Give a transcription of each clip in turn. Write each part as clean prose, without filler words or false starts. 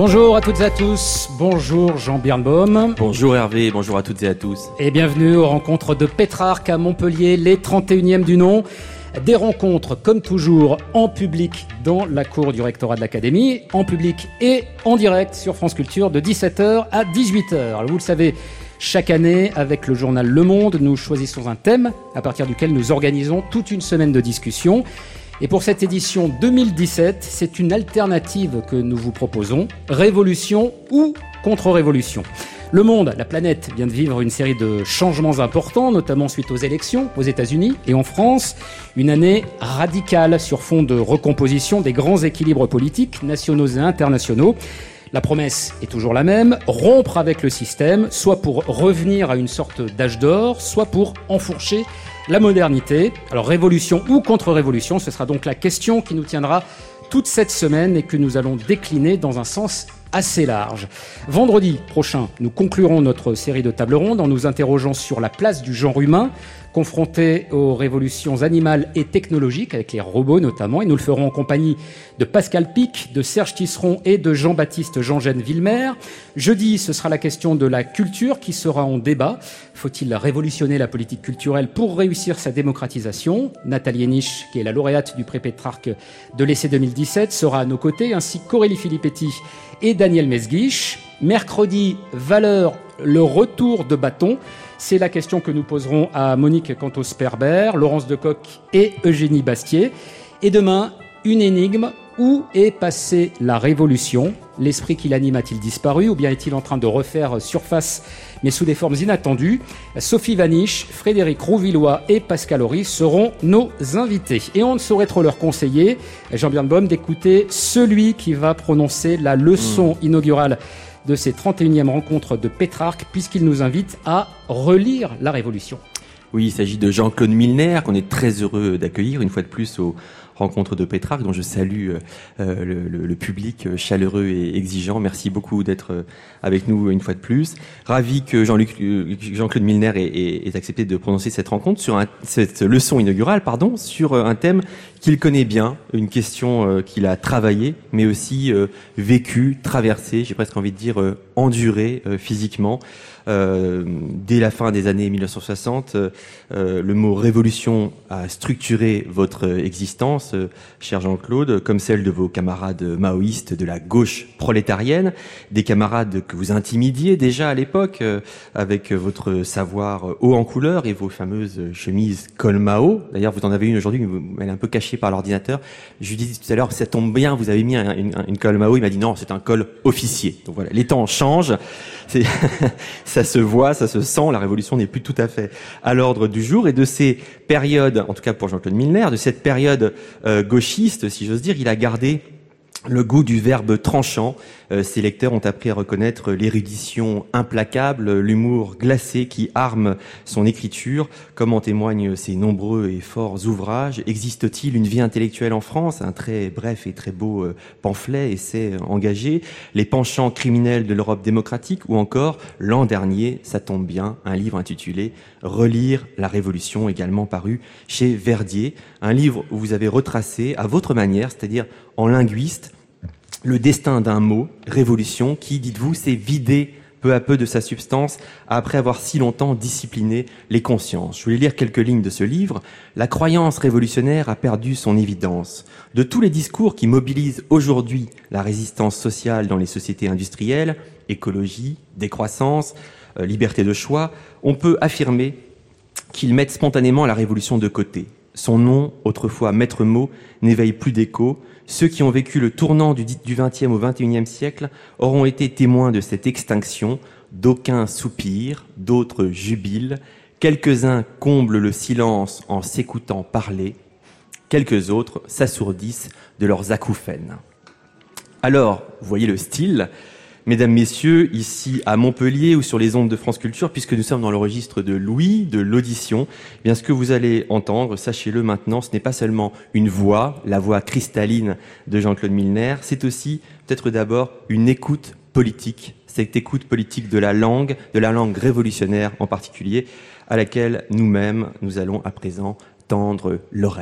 Bonjour à toutes et à tous, bonjour Jean Birnbaum. Bonjour Hervé, bonjour à toutes et à tous. Et bienvenue aux rencontres de Pétrarque à Montpellier, les 31e du nom. Des rencontres, comme toujours, en public dans la cour du rectorat de l'Académie, en public et en direct sur France Culture de 17h à 18h. Alors, vous le savez, chaque année, avec le journal Le Monde, nous choisissons un thème à partir duquel nous organisons toute une semaine de discussion. Et pour cette édition 2017, c'est une alternative que nous vous proposons, révolution ou contre-révolution. Le monde, la planète, vient de vivre une série de changements importants, notamment suite aux élections aux États-Unis et en France. Une année radicale sur fond de recomposition des grands équilibres politiques, nationaux et internationaux. La promesse est toujours la même, rompre avec le système, soit pour revenir à une sorte d'âge d'or, soit pour enfourcher la modernité. Alors révolution ou contre-révolution, ce sera donc la question qui nous tiendra toute cette semaine et que nous allons décliner dans un sens assez large. Vendredi prochain, nous conclurons notre série de tables rondes en nous interrogeant sur la place du genre humain, confronté aux révolutions animales et technologiques, avec les robots notamment, et nous le ferons en compagnie de Pascal Pic, de Serge Tisseron et de Jean-Baptiste Jean-Gène-Villemer. Jeudi, ce sera la question de la culture qui sera en débat. Faut-il révolutionner la politique culturelle pour réussir sa démocratisation ? Nathalie Henich, qui est la lauréate du prix Pétrarque de l'essai 2017, sera à nos côtés, ainsi qu'Aurélie Filippetti et Daniel Mesguich. Mercredi, valeur, le retour de bâton. C'est la question que nous poserons à Monique Cantos-Perber, Laurence Decoq et Eugénie Bastier. Et demain, une énigme. Où est passée la révolution ? L'esprit qui l'anime a-t-il disparu ou bien est-il en train de refaire surface mais sous des formes inattendues ? Sophie Vaniche, Frédéric Rouvillois et Pascal Horry seront nos invités. Et on ne saurait trop leur conseiller, Jean Birnbaum, d'écouter celui qui va prononcer la leçon inaugurale de ces 31e rencontres de Pétrarque, puisqu'il nous invite à relire la Révolution. Oui, il s'agit de Jean-Claude Milner, qu'on est très heureux d'accueillir une fois de plus aux rencontres de Pétrarque, dont je salue le public chaleureux et exigeant. Merci beaucoup d'être avec nous une fois de plus. Ravi que Jean-Claude Milner ait accepté de prononcer cette rencontre cette leçon inaugurale, sur un thème qu'il connaît bien, une question qu'il a travaillée, mais aussi vécue, traversée, j'ai presque envie de dire endurée physiquement. Dès la fin des années 1960, le mot révolution a structuré votre existence, cher Jean-Claude, comme celle de vos camarades maoïstes de la gauche prolétarienne, des camarades que vous intimidiez déjà à l'époque avec votre savoir haut en couleur et vos fameuses chemises col Mao. D'ailleurs, vous en avez une aujourd'hui, mais elle est un peu cachée par l'ordinateur. Je lui disais tout à l'heure, ça tombe bien, vous avez mis une col Mao. Il m'a dit non, c'est un col officier. Donc voilà, les temps changent. Ça se voit, ça se sent, la révolution n'est plus tout à fait à l'ordre du jour. Et de ces périodes, en tout cas pour Jean-Claude Milner, de cette période gauchiste, si j'ose dire, il a gardé le goût du verbe tranchant. Ses lecteurs ont appris à reconnaître l'érudition implacable, l'humour glacé qui arme son écriture, comme en témoignent ses nombreux et forts ouvrages. Existe-t-il une vie intellectuelle en France ? Un très bref et très beau pamphlet, essai engagé. Les penchants criminels de l'Europe démocratique, ou encore, l'an dernier, ça tombe bien, un livre intitulé « Relire la Révolution », également paru chez Verdier. Un livre où vous avez retracé, à votre manière, c'est-à-dire en linguiste, le destin d'un mot, révolution, qui, dites-vous, s'est vidé peu à peu de sa substance après avoir si longtemps discipliné les consciences. Je voulais lire quelques lignes de ce livre. La croyance révolutionnaire a perdu son évidence. De tous les discours qui mobilisent aujourd'hui la résistance sociale dans les sociétés industrielles, écologie, décroissance, liberté de choix, on peut affirmer qu'ils mettent spontanément la révolution de côté. Son nom, autrefois maître mot, n'éveille plus d'écho. Ceux qui ont vécu le tournant du XXe au XXIe siècle auront été témoins de cette extinction. D'aucuns soupirent, d'autres jubilent. Quelques-uns comblent le silence en s'écoutant parler. Quelques autres s'assourdissent de leurs acouphènes. Alors, vous voyez le style. Mesdames, Messieurs, ici à Montpellier ou sur les ondes de France Culture, puisque nous sommes dans le registre de l'ouïe, de l'audition, eh bien ce que vous allez entendre, sachez-le maintenant, ce n'est pas seulement une voix, la voix cristalline de Jean-Claude Milner, c'est aussi peut-être d'abord une écoute politique, cette écoute politique de la langue révolutionnaire en particulier, à laquelle nous-mêmes, nous allons à présent tendre l'oreille.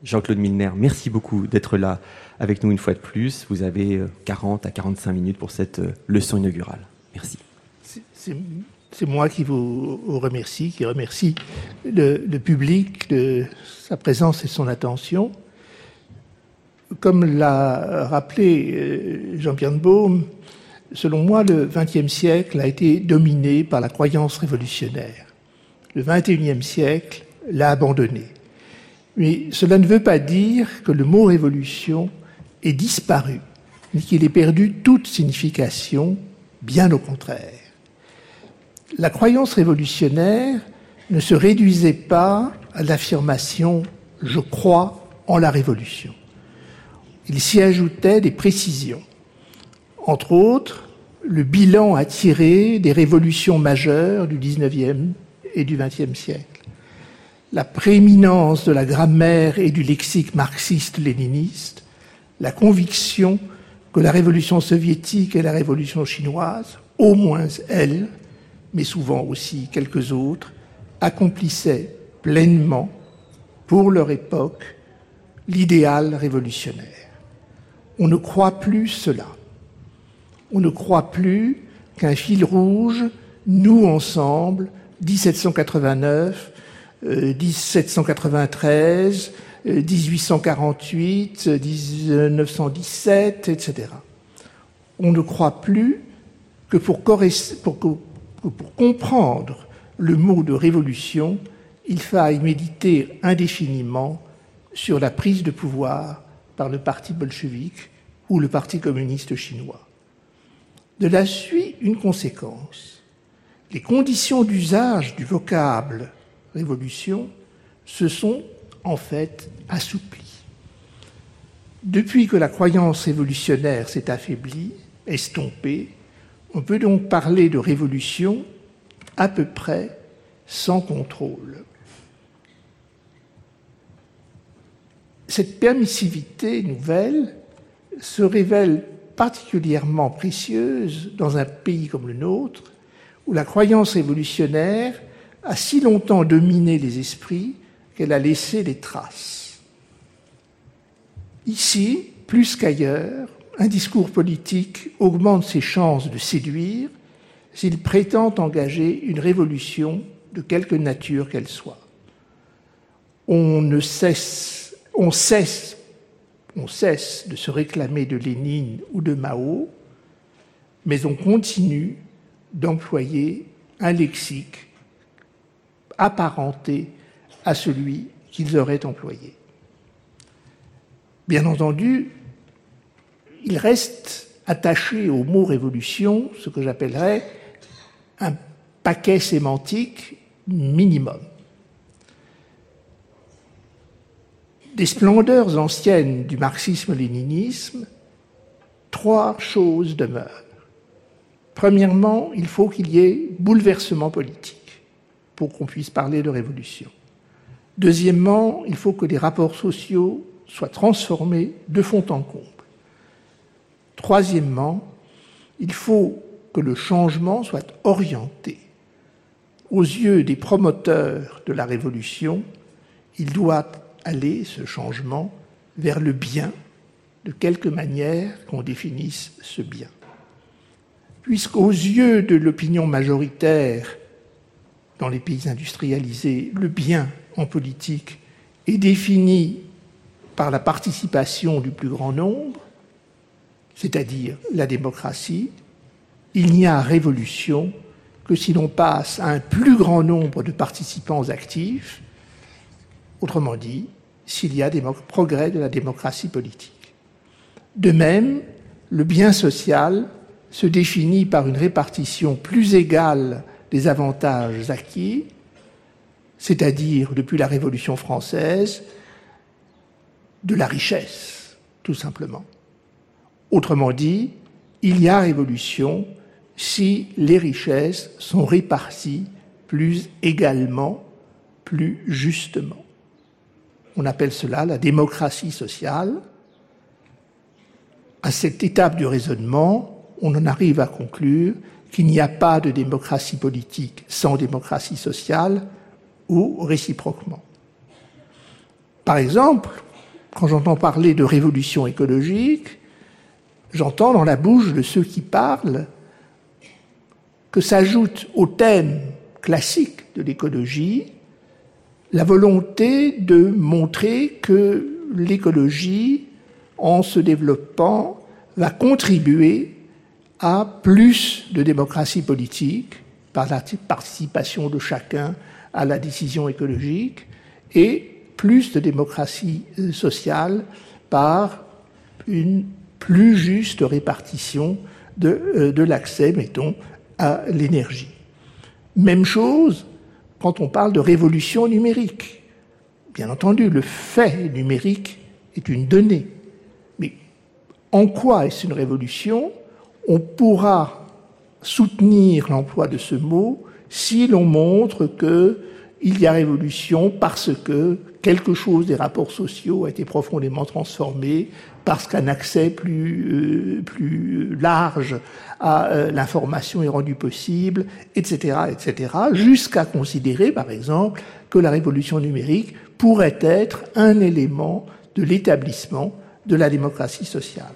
Jean-Claude Milner, merci beaucoup d'être là avec nous une fois de plus. Vous avez 40 à 45 minutes pour cette leçon inaugurale. Merci. C'est moi qui vous remercie, qui remercie le public de sa présence et son attention. Comme l'a rappelé Jean-Pierre de Baume, selon moi, le XXe siècle a été dominé par la croyance révolutionnaire. Le XXIe siècle l'a abandonné. Mais cela ne veut pas dire que le mot révolution ait disparu, ni qu'il ait perdu toute signification, bien au contraire. La croyance révolutionnaire ne se réduisait pas à l'affirmation « je crois en la révolution ». Il s'y ajoutait des précisions. Entre autres, le bilan à tirer des révolutions majeures du XIXe et du XXe siècle, la prééminence de la grammaire et du lexique marxiste-léniniste, la conviction que la révolution soviétique et la révolution chinoise, au moins elle, mais souvent aussi quelques autres, accomplissaient pleinement, pour leur époque, l'idéal révolutionnaire. On ne croit plus cela. On ne croit plus qu'un fil rouge noue ensemble 1789, 1793, 1848, 1917, etc. On ne croit plus que pour comprendre le mot de révolution, il faille méditer indéfiniment sur la prise de pouvoir par le parti bolchevique ou le parti communiste chinois. De là suit une conséquence. Les conditions d'usage du vocable révolution se sont en fait assouplies. Depuis que la croyance révolutionnaire s'est affaiblie, estompée, on peut donc parler de révolution à peu près sans contrôle. Cette permissivité nouvelle se révèle particulièrement précieuse dans un pays comme le nôtre, où la croyance révolutionnaire a si longtemps dominé les esprits qu'elle a laissé des traces. Ici, plus qu'ailleurs, un discours politique augmente ses chances de séduire s'il prétend engager une révolution de quelque nature qu'elle soit. On cesse de se réclamer de Lénine ou de Mao, mais on continue d'employer un lexique apparenté à celui qu'ils auraient employé. Bien entendu, il reste attaché au mot révolution ce que j'appellerais un paquet sémantique minimum. Des splendeurs anciennes du marxisme-léninisme, trois choses demeurent. Premièrement, il faut qu'il y ait bouleversement politique pour qu'on puisse parler de révolution. Deuxièmement, il faut que les rapports sociaux soient transformés de fond en comble. Troisièmement, il faut que le changement soit orienté. Aux yeux des promoteurs de la révolution, il doit aller, ce changement, vers le bien, de quelque manière qu'on définisse ce bien. Puisqu'aux yeux de l'opinion majoritaire dans les pays industrialisés, le bien en politique est défini par la participation du plus grand nombre, c'est-à-dire la démocratie, il n'y a révolution que si l'on passe à un plus grand nombre de participants actifs, autrement dit, s'il y a des progrès de la démocratie politique. De même, le bien social se définit par une répartition plus égale des avantages acquis, c'est-à-dire, depuis la Révolution française, de la richesse, tout simplement. Autrement dit, il y a révolution si les richesses sont réparties plus également, plus justement. On appelle cela la démocratie sociale. À cette étape du raisonnement, on en arrive à conclure qu'il n'y a pas de démocratie politique sans démocratie sociale, ou réciproquement. Par exemple, quand j'entends parler de révolution écologique, j'entends dans la bouche de ceux qui parlent que s'ajoute au thème classique de l'écologie la volonté de montrer que l'écologie, en se développant, va contribuer à plus de démocratie politique par la participation de chacun à la décision écologique et plus de démocratie sociale par une plus juste répartition de l'accès, mettons, à l'énergie. Même chose quand on parle de révolution numérique. Bien entendu, le fait numérique est une donnée. Mais en quoi est-ce une révolution? On pourra soutenir l'emploi de ce mot si l'on montre qu'il y a révolution parce que quelque chose des rapports sociaux a été profondément transformé, parce qu'un accès plus large à l'information est rendu possible, etc., etc., jusqu'à considérer, par exemple, que la révolution numérique pourrait être un élément de l'établissement de la démocratie sociale.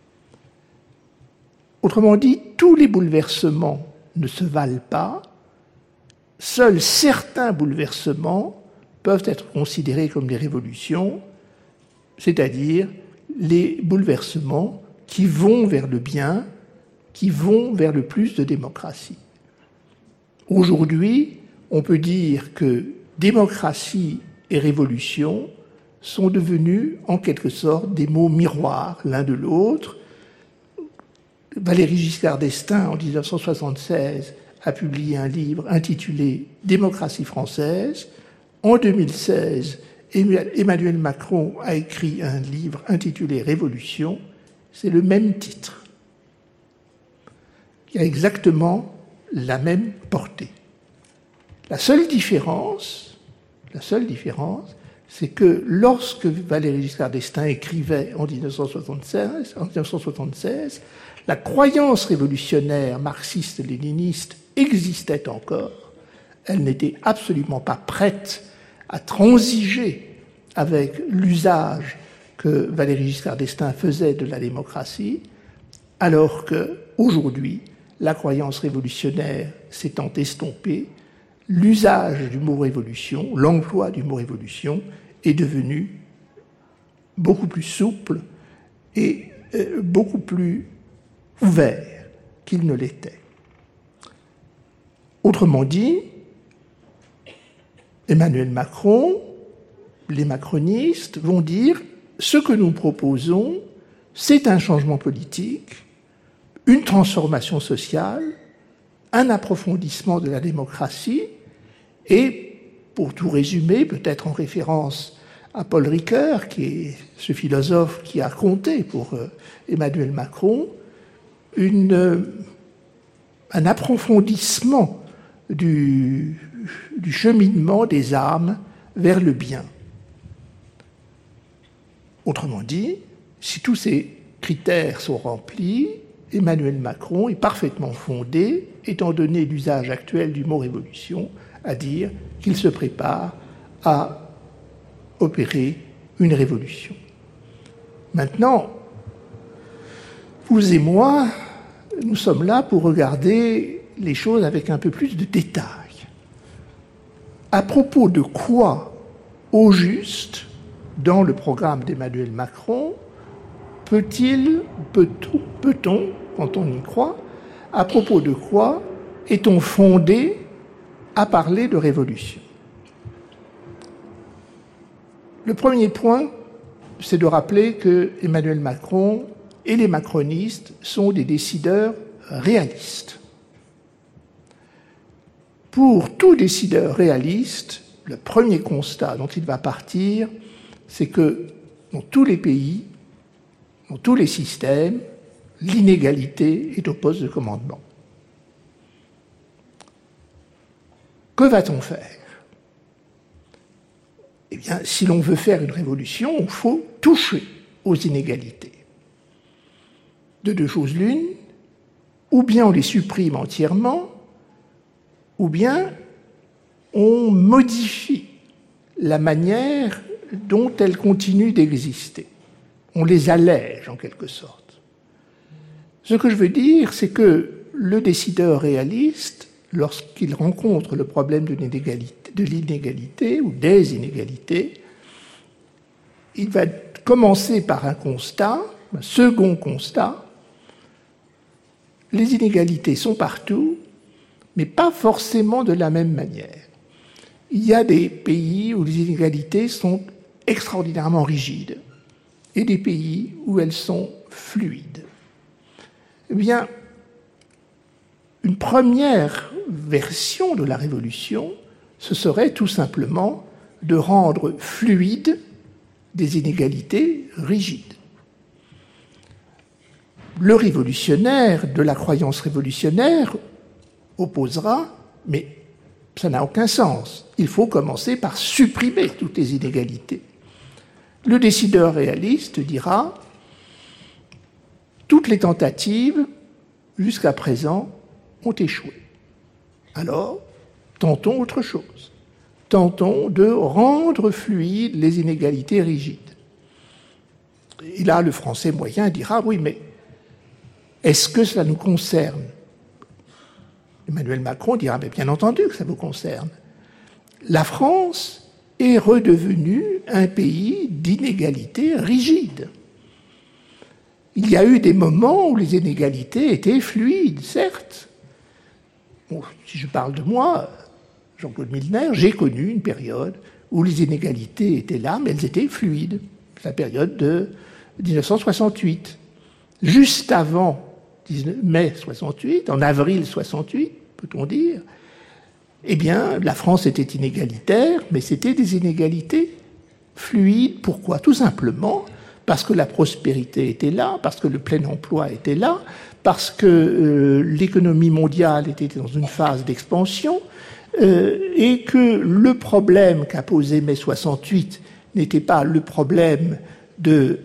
Autrement dit, tous les bouleversements ne se valent pas, seuls certains bouleversements peuvent être considérés comme des révolutions, c'est-à-dire les bouleversements qui vont vers le bien, qui vont vers le plus de démocratie. Aujourd'hui, on peut dire que démocratie et révolution sont devenus en quelque sorte des mots miroirs l'un de l'autre. Valéry Giscard d'Estaing, en 1976, a publié un livre intitulé « Démocratie française ». En 2016, Emmanuel Macron a écrit un livre intitulé « Révolution ». C'est le même titre, qui a exactement la même portée. La seule différence, c'est que lorsque Valéry Giscard d'Estaing écrivait en 1976, la croyance révolutionnaire marxiste-léniniste existait encore. Elle n'était absolument pas prête à transiger avec l'usage que Valéry Giscard d'Estaing faisait de la démocratie, alors qu'aujourd'hui, la croyance révolutionnaire s'étant estompée, l'usage du mot révolution, l'emploi du mot révolution est devenu beaucoup plus souple et beaucoup plus ouvert qu'il ne l'était. Autrement dit, Emmanuel Macron, les macronistes vont dire ce que nous proposons, c'est un changement politique, une transformation sociale, un approfondissement de la démocratie et, pour tout résumer, peut-être en référence à Paul Ricoeur, qui est ce philosophe qui a compté pour Emmanuel Macron, un approfondissement du cheminement des âmes vers le bien. Autrement dit, si tous ces critères sont remplis, Emmanuel Macron est parfaitement fondé, étant donné l'usage actuel du mot révolution, à dire qu'il se prépare à opérer une révolution. Maintenant, vous et moi, nous sommes là pour regarder les choses avec un peu plus de détails. À propos de quoi, au juste, dans le programme d'Emmanuel Macron, peut-on, quand on y croit, à propos de quoi est-on fondé à parler de révolution? Le premier point, c'est de rappeler que Emmanuel Macron et les macronistes sont des décideurs réalistes. Pour tout décideur réaliste, le premier constat dont il va partir, c'est que dans tous les pays, dans tous les systèmes, l'inégalité est au poste de commandement. Que va-t-on faire? Eh bien, si l'on veut faire une révolution, il faut toucher aux inégalités. De deux choses l'une, ou bien on les supprime entièrement, ou bien on modifie la manière dont elles continuent d'exister. On les allège en quelque sorte. Ce que je veux dire, c'est que le décideur réaliste, lorsqu'il rencontre le problème de l'inégalité ou des inégalités, il va commencer par un constat, un second constat. Les inégalités sont partout, mais pas forcément de la même manière. Il y a des pays où les inégalités sont extraordinairement rigides et des pays où elles sont fluides. Eh bien, une première version de la révolution, ce serait tout simplement de rendre fluides des inégalités rigides. Le révolutionnaire de la croyance révolutionnaire opposera, mais ça n'a aucun sens. Il faut commencer par supprimer toutes les inégalités. Le décideur réaliste dira « Toutes les tentatives, jusqu'à présent, ont échoué. Alors, tentons autre chose. Tentons de rendre fluides les inégalités rigides. » Et là, le Français moyen dira « Oui, mais est-ce que cela nous concerne ?» Emmanuel Macron dira « Mais bien entendu que ça vous concerne. La France est redevenue un pays d'inégalités rigides. Il y a eu des moments où les inégalités étaient fluides, certes. Bon, si je parle de moi, Jean-Claude Milner, j'ai connu une période où les inégalités étaient là, mais elles étaient fluides. C'est la période de 1968. Juste avant mai 68, en avril 68, peut-on dire, eh bien, la France était inégalitaire, mais c'était des inégalités fluides. Pourquoi ? Tout simplement parce que la prospérité était là, parce que le plein emploi était là, parce que l'économie mondiale était dans une phase d'expansion, et que le problème qu'a posé mai 68 n'était pas le problème de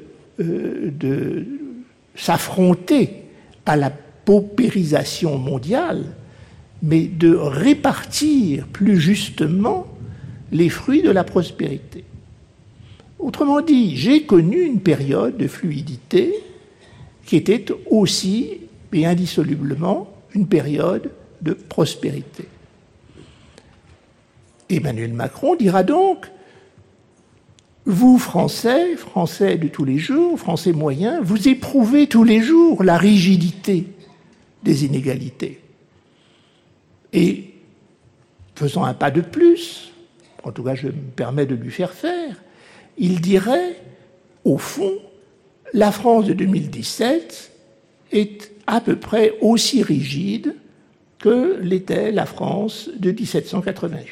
s'affronter à la paupérisation mondiale, mais de répartir plus justement les fruits de la prospérité. Autrement dit, j'ai connu une période de fluidité qui était aussi et indissolublement une période de prospérité. Emmanuel Macron dira donc « Vous, Français, Français de tous les jours, Français moyens, vous éprouvez tous les jours la rigidité des inégalités. Et faisant un pas de plus, en tout cas je me permets de lui faire faire, il dirait, au fond, la France de 2017 est à peu près aussi rigide que l'était la France de 1788.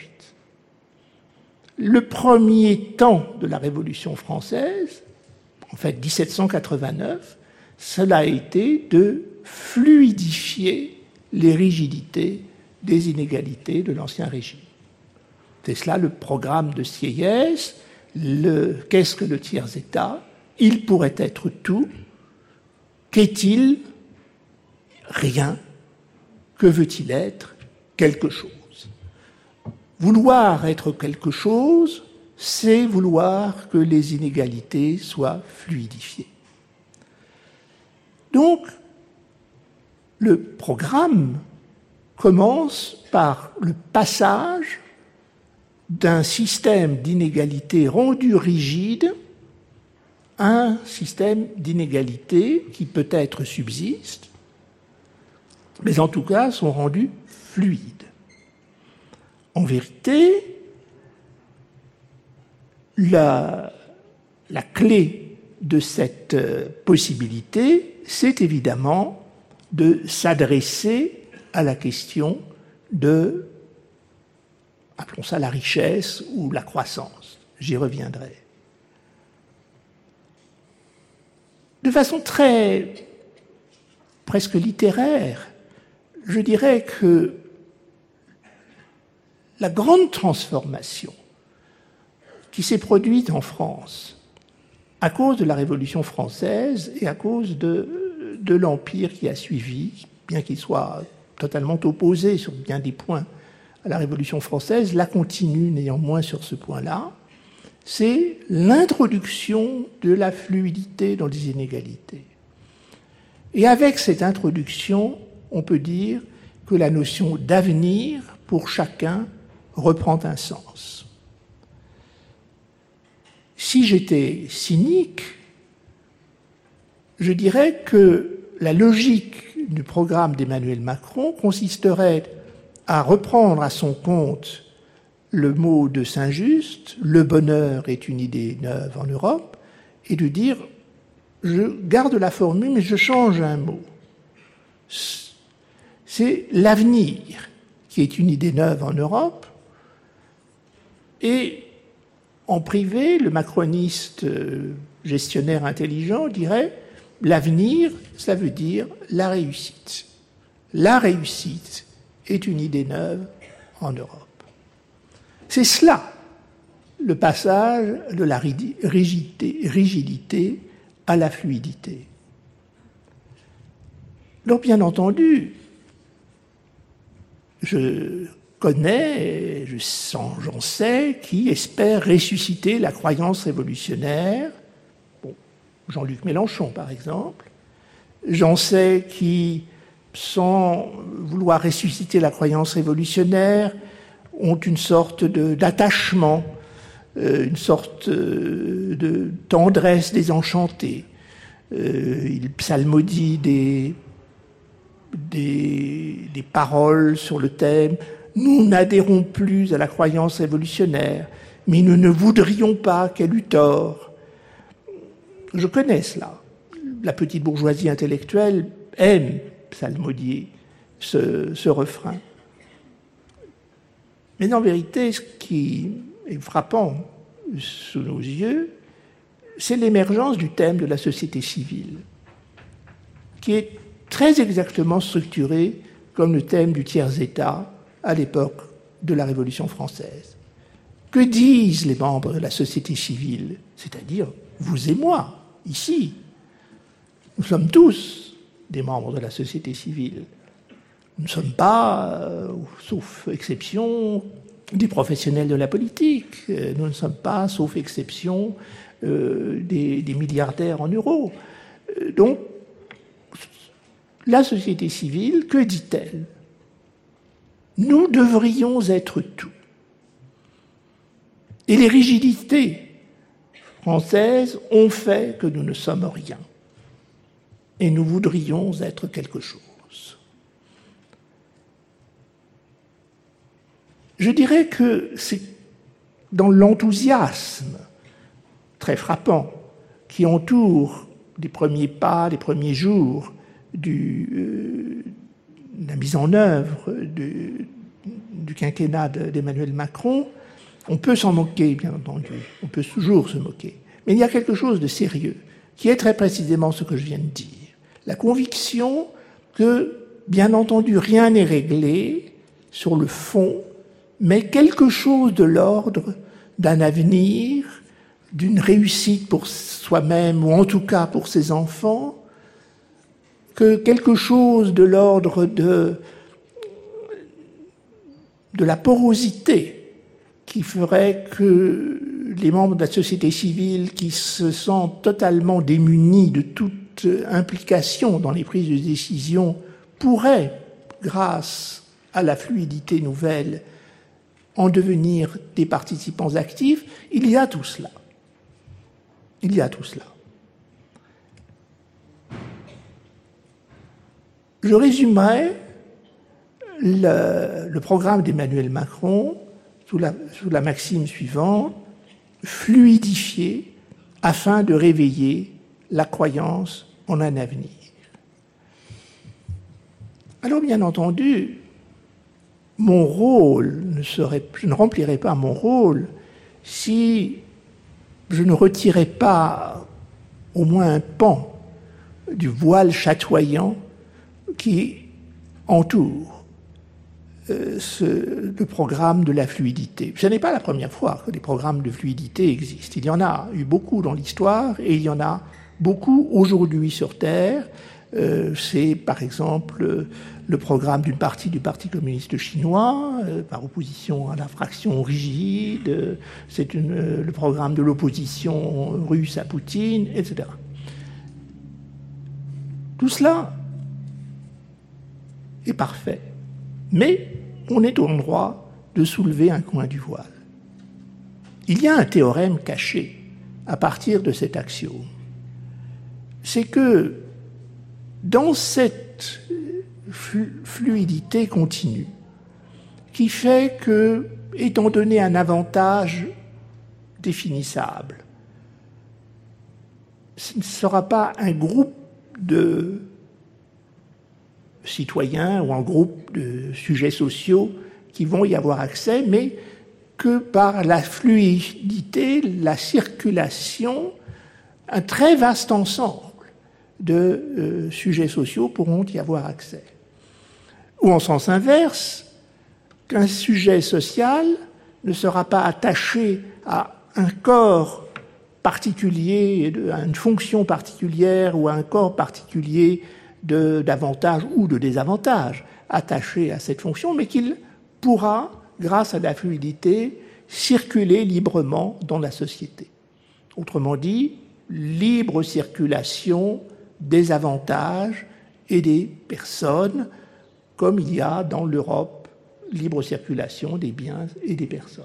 Le premier temps de la Révolution française, en fait 1789, cela a été de fluidifier les rigidités des inégalités de l'Ancien Régime. C'est cela le programme de Sieyès. Qu'est-ce que le tiers-État ? Il pourrait être tout. Qu'est-il ? Rien. Que veut-il être ? Quelque chose. Vouloir être quelque chose, c'est vouloir que les inégalités soient fluidifiées. Donc, le programme commence par le passage d'un système d'inégalité rendu rigide à un système d'inégalité qui peut-être subsiste, mais en tout cas sont rendus fluides. En vérité, la clé de cette possibilité, c'est évidemment de s'adresser à la question de, appelons ça la richesse ou la croissance. J'y reviendrai. De façon presque littéraire, je dirais que la grande transformation qui s'est produite en France à cause de la Révolution française et à cause de l'Empire qui a suivi, bien qu'il soit totalement opposé sur bien des points à la Révolution française, la continue néanmoins sur ce point-là, c'est l'introduction de la fluidité dans les inégalités. Et avec cette introduction, on peut dire que la notion d'avenir, pour chacun, reprend un sens. Si j'étais cynique, je dirais que la logique du programme d'Emmanuel Macron consisterait à reprendre à son compte le mot de Saint-Just, « le bonheur est une idée neuve en Europe », et de dire « je garde la formule, mais je change un mot ». C'est l'avenir qui est une idée neuve en Europe, et en privé, le macroniste gestionnaire intelligent dirait « l'avenir, ça veut dire la réussite ». La réussite est une idée neuve en Europe. C'est cela, le passage de la rigidité à la fluidité. Donc, bien entendu, je connais, j'en sais, qui espèrent ressusciter la croyance révolutionnaire. Bon, Jean-Luc Mélenchon, par exemple. J'en sais qui, sans vouloir ressusciter la croyance révolutionnaire, ont une sorte d'attachement, une sorte de tendresse désenchantée. Il psalmodie des paroles sur le thème « Nous n'adhérons plus à la croyance révolutionnaire, mais nous ne voudrions pas qu'elle eût tort. » Je connais cela. La petite bourgeoisie intellectuelle aime psalmodier ce refrain. Mais en vérité, ce qui est frappant sous nos yeux, c'est l'émergence du thème de la société civile, qui est très exactement structuré comme le thème du tiers-État à l'époque de la Révolution française. Que disent les membres de la société civile, c'est-à-dire vous et moi, ici? Nous sommes tous des membres de la société civile. Nous ne sommes pas, sauf exception, des professionnels de la politique. Nous ne sommes pas, sauf exception, des milliardaires en euros. Donc, la société civile, que dit-elle? Nous devrions être tout. Et les rigidités françaises ont fait que nous ne sommes rien. Et nous voudrions être quelque chose. Je dirais que c'est dans l'enthousiasme très frappant qui entoure les premiers pas, les premiers jours de la mise en œuvre du quinquennat d'Emmanuel Macron. On peut s'en moquer, bien entendu, on peut toujours se moquer. Mais il y a quelque chose de sérieux, qui est très précisément ce que je viens de dire. La conviction que, bien entendu, rien n'est réglé sur le fond, mais quelque chose de l'ordre d'un avenir, d'une réussite pour soi-même, ou en tout cas pour ses enfants, que quelque chose de l'ordre de la porosité qui ferait que les membres de la société civile qui se sentent totalement démunis de toute implication dans les prises de décision pourraient, grâce à la fluidité nouvelle, en devenir des participants actifs. Il y a tout cela. Il y a tout cela. Je résumerai le programme d'Emmanuel Macron sous la maxime suivante: fluidifier afin de réveiller la croyance en un avenir. Alors, bien entendu, mon rôle je ne remplirais pas mon rôle si je ne retirais pas au moins un pan du voile chatoyant qui entoure le programme de la fluidité. Ce n'est pas la première fois que des programmes de fluidité existent. Il y en a eu beaucoup dans l'histoire et il y en a beaucoup aujourd'hui sur Terre. C'est par exemple le programme d'une partie du Parti communiste chinois, par opposition à la fraction rigide, c'est le programme de l'opposition russe à Poutine, etc. Tout cela est parfait, mais on est en droit de soulever un coin du voile. Il y a un théorème caché à partir de cet axiome. C'est que dans cette fluidité continue, qui fait que, étant donné un avantage définissable, ce ne sera pas un groupe de citoyens ou un groupe de sujets sociaux qui vont y avoir accès, mais que par la fluidité, la circulation, un très vaste ensemble de sujets sociaux pourront y avoir accès. Ou en sens inverse, qu'un sujet social ne sera pas attaché à un corps particulier, à une fonction particulière ou à un corps particulier d'avantages ou de désavantages attachés à cette fonction, mais qu'il pourra, grâce à la fluidité, circuler librement dans la société. Autrement dit, libre circulation des avantages et des personnes, comme il y a dans l'Europe libre circulation des biens et des personnes.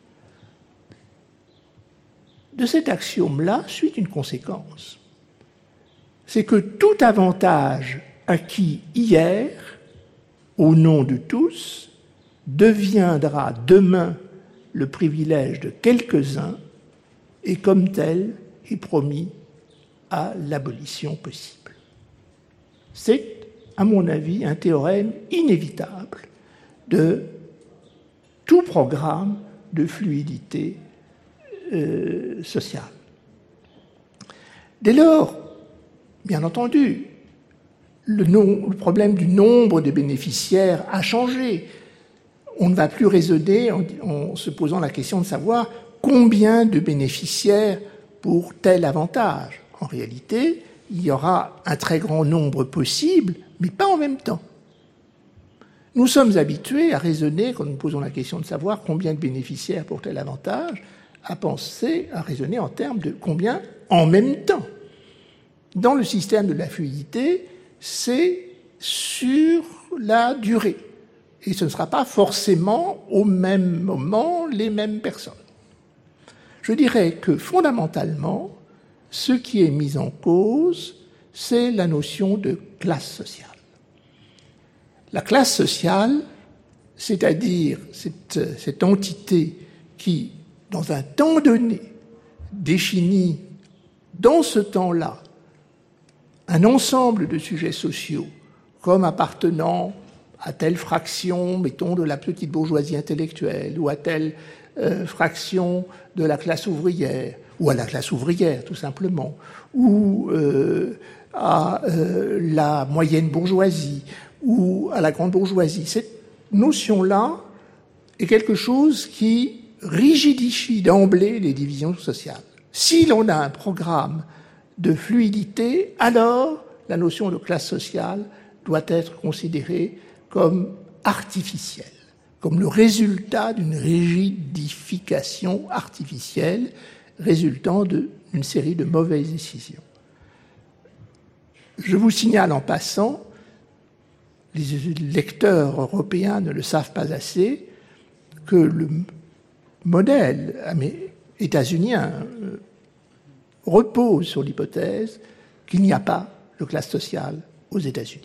De cet axiome-là suit une conséquence. C'est que tout avantage acquis hier, au nom de tous, deviendra demain le privilège de quelques-uns et comme tel est promis à l'abolition possible. C'est, à mon avis, un théorème inévitable de tout programme de fluidité sociale. Dès lors, bien entendu, le problème du nombre de bénéficiaires a changé. On ne va plus raisonner en se posant la question de savoir combien de bénéficiaires pour tel avantage. En réalité, il y aura un très grand nombre possible, mais pas en même temps. Nous sommes habitués à raisonner, quand nous posons la question de savoir combien de bénéficiaires pour tel avantage, à raisonner en termes de combien en même temps. Dans le système de la fluidité, c'est sur la durée. Et ce ne sera pas forcément au même moment les mêmes personnes. Je dirais que fondamentalement, ce qui est mis en cause, c'est la notion de classe sociale. La classe sociale, c'est-à-dire cette entité qui, dans un temps donné, définit dans ce temps-là un ensemble de sujets sociaux comme appartenant à telle fraction, mettons, de la petite bourgeoisie intellectuelle, ou à telle fraction de la classe ouvrière, ou à la classe ouvrière, tout simplement, ou à la moyenne bourgeoisie, ou à la grande bourgeoisie. Cette notion-là est quelque chose qui rigidifie d'emblée les divisions sociales. Si l'on a un programme de fluidité, alors la notion de classe sociale doit être considérée comme artificielle, comme le résultat d'une rigidification artificielle résultant d'une série de mauvaises décisions. Je vous signale en passant, les lecteurs européens ne le savent pas assez, que le modèle états-unien repose sur l'hypothèse qu'il n'y a pas de classe sociale aux États-Unis.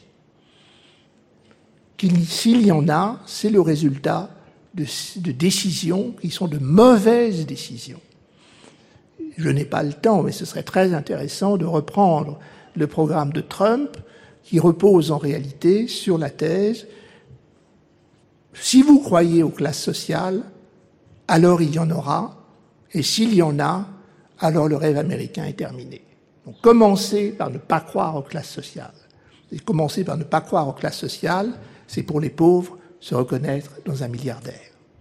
S'il y en a, c'est le résultat de décisions qui sont de mauvaises décisions. Je n'ai pas le temps, mais ce serait très intéressant de reprendre le programme de Trump qui repose en réalité sur la thèse « si vous croyez aux classes sociales, alors il y en aura, et s'il y en a, alors le rêve américain est terminé. » Donc commencez par ne pas croire aux classes sociales. Et commencer par ne pas croire aux classes sociales, c'est pour les pauvres se reconnaître dans un milliardaire.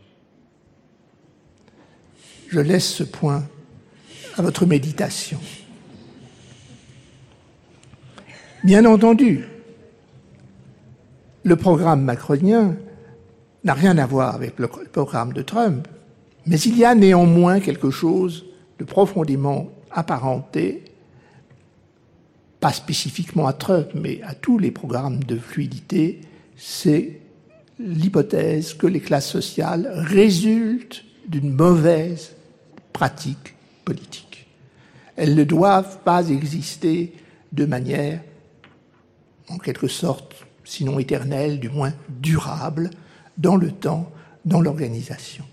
Je laisse ce point à votre méditation. Bien entendu, le programme macronien n'a rien à voir avec le programme de Trump, mais il y a néanmoins quelque chose de profondément apparenté, pas spécifiquement à Trump, mais à tous les programmes de fluidité, c'est l'hypothèse que les classes sociales résultent d'une mauvaise pratique politique. Elles ne doivent pas exister de manière, en quelque sorte, sinon éternelle, du moins durable, dans le temps, dans l'organisation.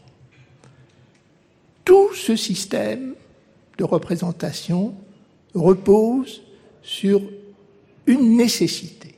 Tout ce système de représentation repose sur une nécessité.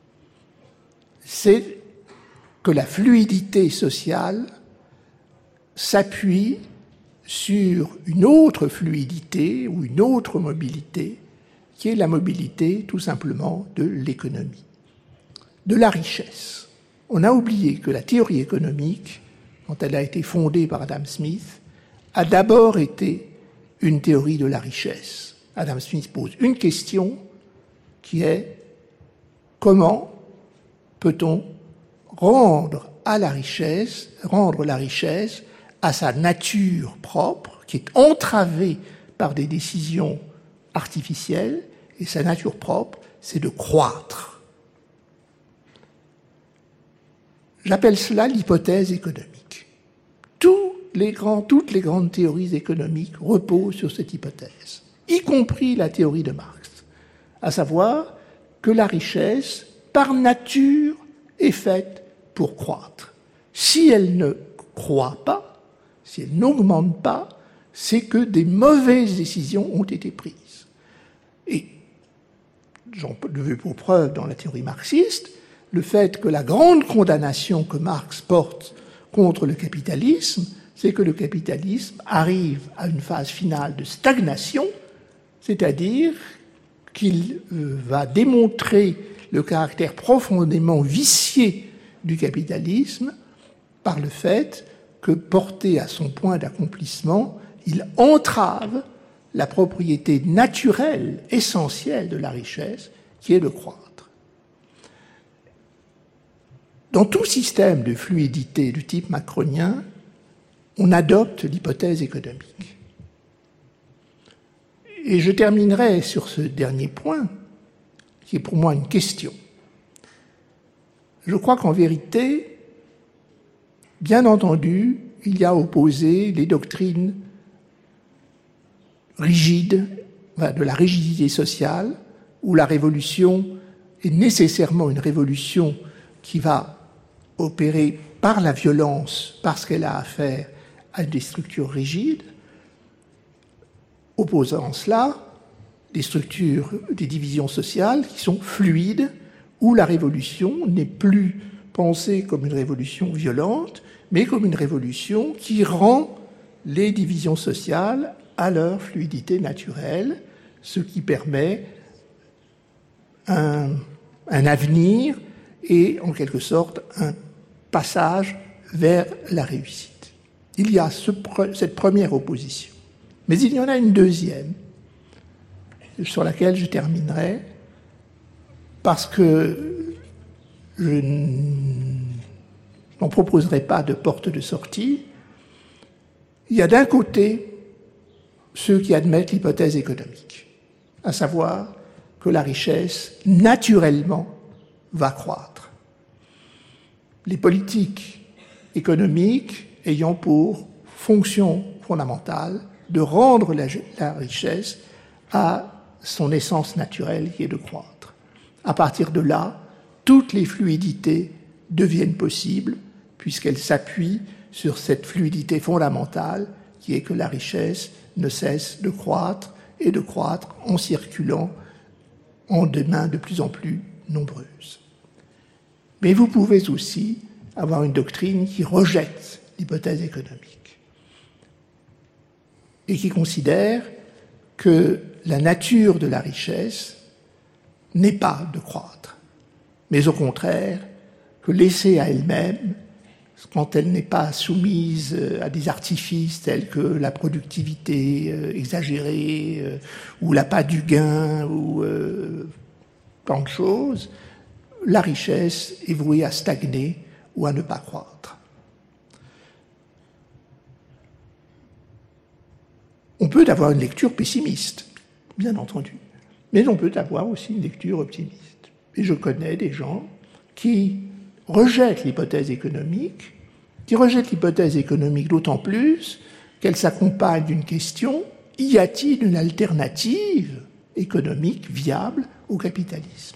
C'est que la fluidité sociale s'appuie sur une autre fluidité ou une autre mobilité, qui est la mobilité tout simplement de l'économie, de la richesse. On a oublié que la théorie économique, quand elle a été fondée par Adam Smith, a d'abord été une théorie de la richesse. Adam Smith pose une question qui est comment peut-on rendre la richesse à sa nature propre, qui est entravée par des décisions artificielles, et sa nature propre, c'est de croître. J'appelle cela l'hypothèse économique. Toutes les grandes théories économiques reposent sur cette hypothèse, y compris la théorie de Marx, à savoir que la richesse, par nature, est faite pour croître. Si elle ne croît pas, si elle n'augmente pas, c'est que des mauvaises décisions ont été prises. Et j'en veux pour preuve dans la théorie marxiste le fait que la grande condamnation que Marx porte contre le capitalisme, c'est que le capitalisme arrive à une phase finale de stagnation, c'est-à-dire qu'il va démontrer le caractère profondément vicié du capitalisme par le fait que, porté à son point d'accomplissement, il entrave la propriété naturelle, essentielle de la richesse, qui est de croître. Dans tout système de fluidité du type macronien, on adopte l'hypothèse économique. Et je terminerai sur ce dernier point, qui est pour moi une question. Je crois qu'en vérité, bien entendu, il y a opposé les doctrines rigides, de la rigidité sociale, où la révolution est nécessairement une révolution qui va opérer par la violence, parce qu'elle a affaire à des structures rigides, opposant cela des structures, des divisions sociales qui sont fluides, où la révolution n'est plus pensée comme une révolution violente, mais comme une révolution qui rend les divisions sociales à leur fluidité naturelle, ce qui permet un avenir et, en quelque sorte, un passage vers la réussite. Il y a cette première opposition. Mais il y en a une deuxième, sur laquelle je terminerai, parce que je n'en proposerai pas de porte de sortie. Il y a d'un côté ceux qui admettent l'hypothèse économique, à savoir que la richesse, naturellement, va croître. Les politiques économiques ayant pour fonction fondamentale de rendre la richesse à son essence naturelle qui est de croître. À partir de là, toutes les fluidités deviennent possibles puisqu'elles s'appuient sur cette fluidité fondamentale qui est que la richesse ne cesse de croître et de croître en circulant en des mains de plus en plus nombreuses. Mais vous pouvez aussi avoir une doctrine qui rejette l'hypothèse économique et qui considère que la nature de la richesse n'est pas de croître, mais au contraire, que laissée à elle-même, quand elle n'est pas soumise à des artifices tels que la productivité exagérée ou l'appât du gain ou tant de choses, la richesse est vouée à stagner ou à ne pas croître. On peut avoir une lecture pessimiste, bien entendu, mais on peut avoir aussi une lecture optimiste. Et je connais des gens qui rejettent l'hypothèse économique, d'autant plus qu'elle s'accompagne d'une question: y a-t-il une alternative économique viable au capitalisme?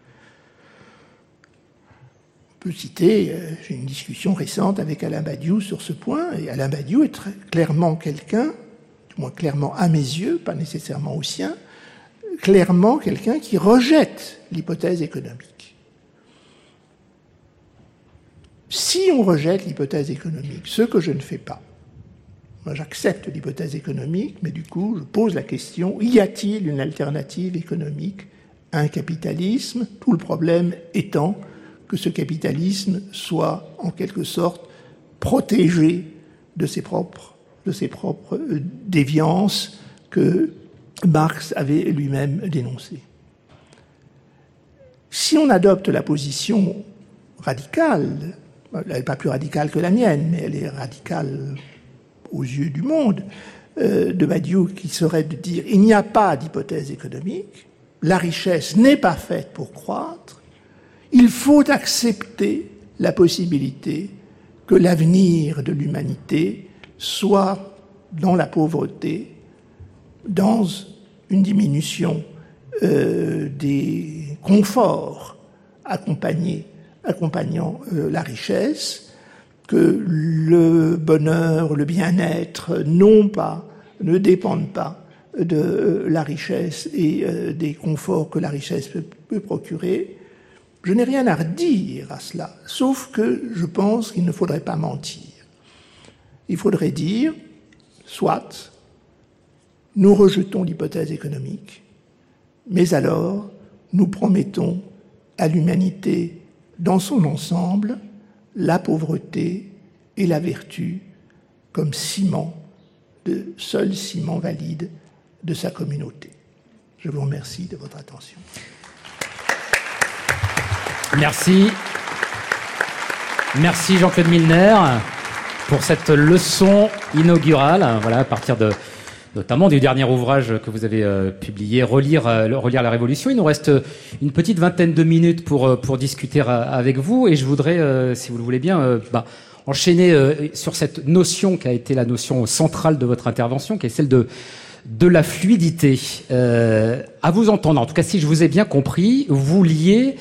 On peut citer, j'ai une discussion récente avec Alain Badiou sur ce point, et Alain Badiou est très clairement quelqu'un, du moins clairement à mes yeux, pas nécessairement aux siens, clairement quelqu'un qui rejette l'hypothèse économique. Si on rejette l'hypothèse économique, ce que je ne fais pas, moi j'accepte l'hypothèse économique, mais du coup je pose la question: y a-t-il une alternative économique à un capitalisme? Tout le problème étant que ce capitalisme soit en quelque sorte protégé de ses propres déviances que Marx avait lui-même dénoncées. Si on adopte la position radicale, elle n'est pas plus radicale que la mienne, mais elle est radicale aux yeux du monde, de Badiou, qui serait de dire: il n'y a pas d'hypothèse économique, la richesse n'est pas faite pour croître, il faut accepter la possibilité que l'avenir de l'humanité soit dans la pauvreté, dans une diminution des conforts accompagnant la richesse, que le bonheur, le bien-être ne dépendent pas de la richesse et des conforts que la richesse peut procurer. Je n'ai rien à redire à cela, sauf que je pense qu'il ne faudrait pas mentir. Il faudrait dire, soit, nous rejetons l'hypothèse économique, mais alors nous promettons à l'humanité dans son ensemble la pauvreté et la vertu comme seul ciment valide de sa communauté. Je vous remercie de votre attention. Merci. Merci Jean-Claude Milner pour cette leçon inaugurale, voilà, à partir notamment du dernier ouvrage que vous avez publié, relire la Révolution. Il nous reste une petite vingtaine de minutes pour discuter avec vous, et je voudrais, si vous le voulez bien, enchaîner sur cette notion qui a été la notion centrale de votre intervention, qui est celle de la fluidité. À vous entendre, en tout cas, si je vous ai bien compris, vous liez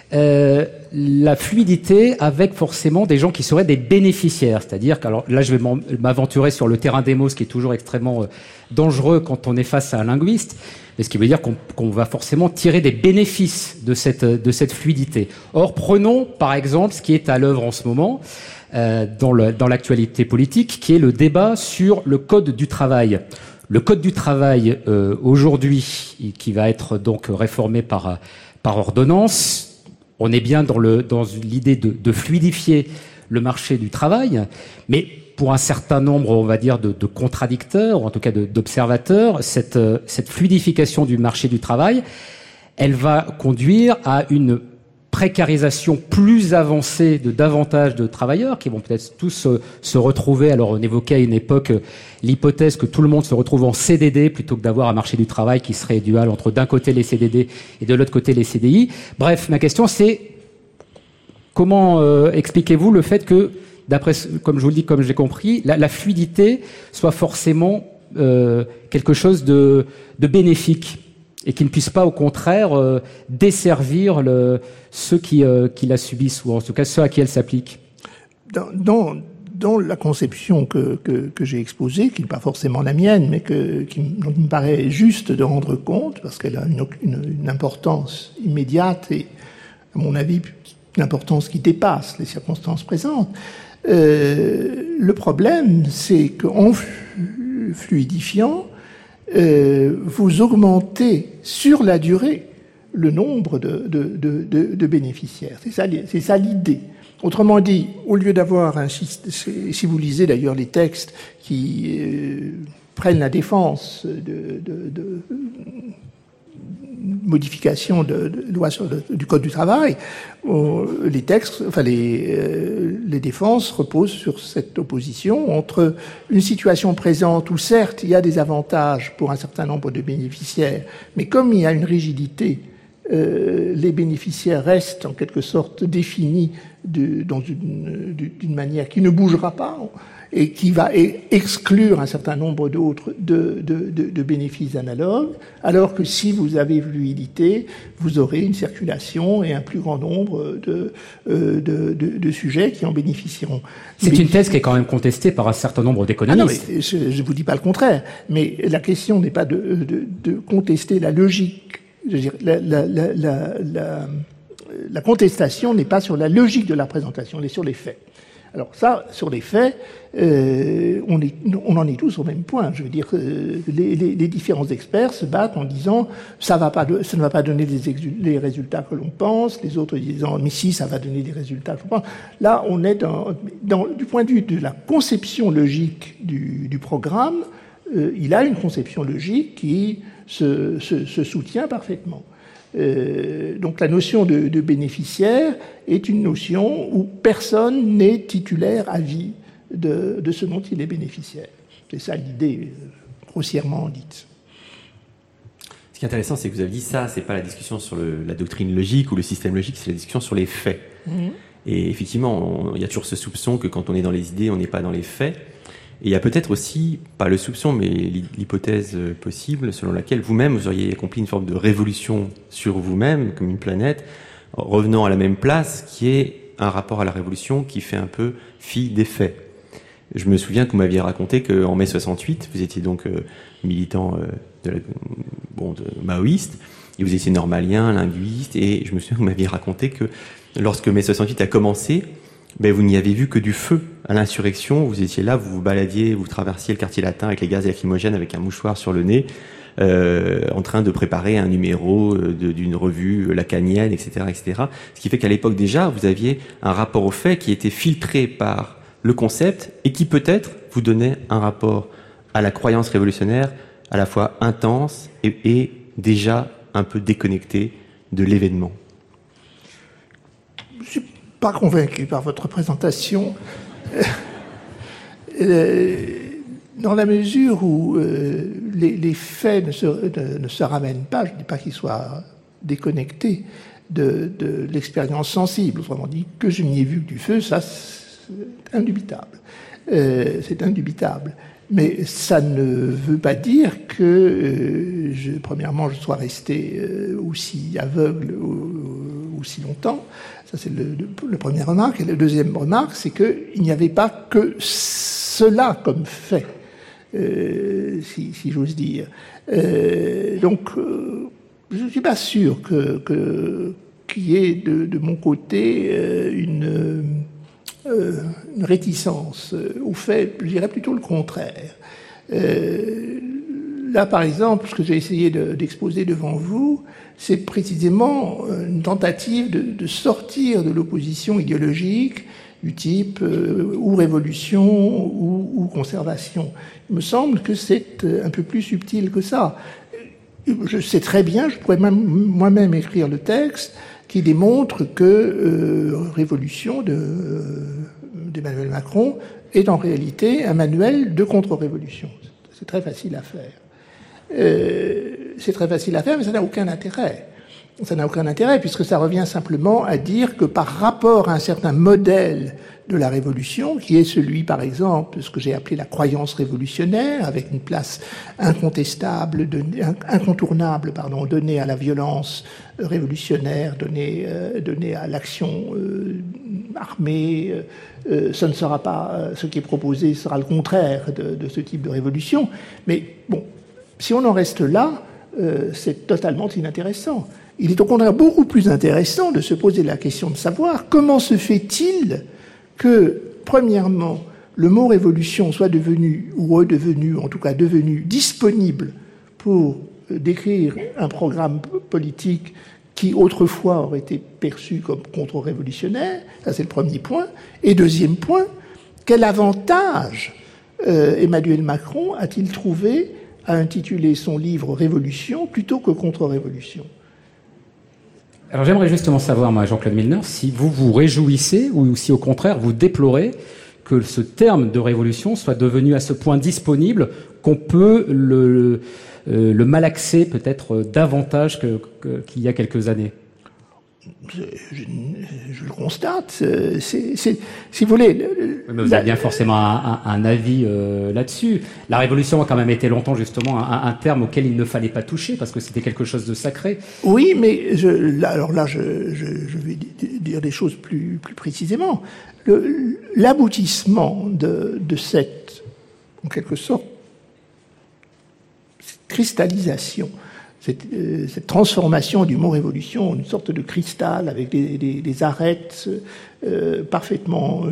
la fluidité avec forcément des gens qui seraient des bénéficiaires, c'est-à-dire que, alors là je vais m'aventurer sur le terrain des mots, ce qui est toujours extrêmement dangereux quand on est face à un linguiste, mais ce qui veut dire qu'on va forcément tirer des bénéfices de cette fluidité. Or, prenons par exemple ce qui est à l'œuvre en ce moment dans l'actualité politique, qui est le débat sur le code du travail. Le code du travail aujourd'hui, qui va être donc réformé par ordonnance. On est bien dans l'idée de fluidifier le marché du travail, mais pour un certain nombre, on va dire, de contradicteurs, ou en tout cas d'observateurs, cette fluidification du marché du travail, elle va conduire à une précarisation plus avancée de davantage de travailleurs qui vont peut-être tous se retrouver. Alors on évoquait à une époque l'hypothèse que tout le monde se retrouve en CDD plutôt que d'avoir un marché du travail qui serait dual entre d'un côté les CDD et de l'autre côté les CDI. Bref, ma question c'est comment expliquez-vous le fait que, d'après, comme je vous le dis, comme j'ai compris, la fluidité soit forcément quelque chose de bénéfique et qui ne puisse pas, au contraire, desservir ceux qui la subissent, ou en tout cas ceux à qui elle s'applique. Dans la conception que j'ai exposée, qui n'est pas forcément la mienne, mais qui me paraît juste de rendre compte, parce qu'elle a une importance immédiate et, à mon avis, une importance qui dépasse les circonstances présentes, le problème, c'est qu'en fluidifiant, vous augmentez sur la durée le nombre de bénéficiaires. C'est ça l'idée. Autrement dit, au lieu d'avoir un système, si vous lisez d'ailleurs les textes qui prennent la défense modification de loi du Code du travail, les textes, enfin les défenses reposent sur cette opposition entre une situation présente où certes il y a des avantages pour un certain nombre de bénéficiaires, mais comme il y a une rigidité, les bénéficiaires restent en quelque sorte définis d'une manière qui ne bougera pas et qui va exclure un certain nombre d'autres de bénéfices analogues, alors que si vous avez fluidité, vous aurez une circulation et un plus grand nombre de sujets qui en bénéficieront. C'est une thèse qui est quand même contestée par un certain nombre d'économistes. Ah non, mais je ne vous dis pas le contraire, mais la question n'est pas de contester la logique. Je veux dire, la contestation n'est pas sur la logique de la présentation, elle est sur les faits. Alors ça, sur les faits, on en est tous au même point. Je veux dire, les différents experts se battent en disant ça ne va pas donner les résultats que l'on pense, les autres disant mais si, ça va donner des résultats que l'on pense. Là, on est du point de vue de la conception logique du programme, il a une conception logique qui se soutient parfaitement. Donc la notion de bénéficiaire est une notion où personne n'est titulaire à vie de ce dont il est bénéficiaire. C'est ça l'idée grossièrement dite. Ce qui est intéressant, c'est que vous avez dit ça, c'est pas la discussion sur la doctrine logique ou le système logique, c'est la discussion sur les faits. Et effectivement, il y a toujours ce soupçon que quand on est dans les idées, on n'est pas dans les faits. Et il y a peut-être aussi, pas le soupçon, mais l'hypothèse possible selon laquelle vous-même, vous auriez accompli une forme de révolution sur vous-même, comme une planète, revenant à la même place, qui est un rapport à la révolution qui fait un peu fi des faits. Je me souviens que vous m'aviez raconté qu'en mai 68, vous étiez donc militant de maoïste, et vous étiez normalien, linguiste, et je me souviens que vous m'aviez raconté que lorsque mai 68 a commencé, vous n'y avez vu que du feu à l'insurrection. Vous étiez là, vous vous baladiez, vous traversiez le quartier latin avec les gaz lacrymogènes, avec un mouchoir sur le nez, en train de préparer un numéro d'une revue lacanienne, etc., etc. Ce qui fait qu'à l'époque déjà, vous aviez un rapport aux faits qui était filtré par le concept et qui peut-être vous donnait un rapport à la croyance révolutionnaire à la fois intense et déjà un peu déconnecté de l'événement. Pas convaincu par votre présentation, dans la mesure où les faits ne se ramènent pas, je ne dis pas qu'ils soient déconnectés de l'expérience sensible, autrement dit, que je n'y ai vu que du feu, ça c'est indubitable. C'est indubitable. Mais ça ne veut pas dire que, premièrement, je sois resté aussi aveugle aussi longtemps. Ça, c'est le première remarque. Et la deuxième remarque, c'est qu'il n'y avait pas que cela comme fait, si j'ose dire. Donc, je ne suis pas sûr qu'il y ait de mon côté une réticence au fait, je dirais plutôt le contraire. Là, par exemple, ce que j'ai essayé d'exposer devant vous, c'est précisément une tentative de sortir de l'opposition idéologique du type ou révolution ou conservation. Il me semble que c'est un peu plus subtil que ça. Je sais très bien, je pourrais même moi-même écrire le texte qui démontre que révolution d'Emmanuel Macron est en réalité un manuel de contre-révolution. C'est très facile à faire. C'est très facile à faire, mais ça n'a aucun intérêt. Ça n'a aucun intérêt, puisque ça revient simplement à dire que par rapport à un certain modèle de la révolution, qui est celui, par exemple, de ce que j'ai appelé la croyance révolutionnaire, avec une place incontestable, incontournable, donnée à la violence révolutionnaire, donnée à l'action armée, ce ne sera pas, ce qui est proposé sera le contraire de ce type de révolution. Mais bon, si on en reste là, c'est totalement inintéressant. Il est au contraire beaucoup plus intéressant de se poser la question de savoir comment se fait-il que, premièrement, le mot révolution soit devenu, ou redevenu, en tout cas devenu, disponible pour décrire un programme politique qui autrefois aurait été perçu comme contre-révolutionnaire. Ça, c'est le premier point. Et deuxième point, quel avantage Emmanuel Macron a-t-il trouvé a intitulé son livre « Révolution » plutôt que « Contre-révolution ». Alors j'aimerais justement savoir, moi, Jean-Claude Milner, si vous vous réjouissez ou si au contraire vous déplorez que ce terme de révolution soit devenu à ce point disponible qu'on peut le malaxer peut-être davantage qu'il y a quelques années. Je le constate. Si vous voulez... Mais vous avez bien forcément un avis là-dessus. La révolution a quand même été longtemps justement un terme auquel il ne fallait pas toucher parce que c'était quelque chose de sacré. Oui, mais je vais dire des choses plus précisément. L'aboutissement de cette, en quelque sorte, cette cristallisation, cette transformation du mot révolution en une sorte de cristal avec des arêtes parfaitement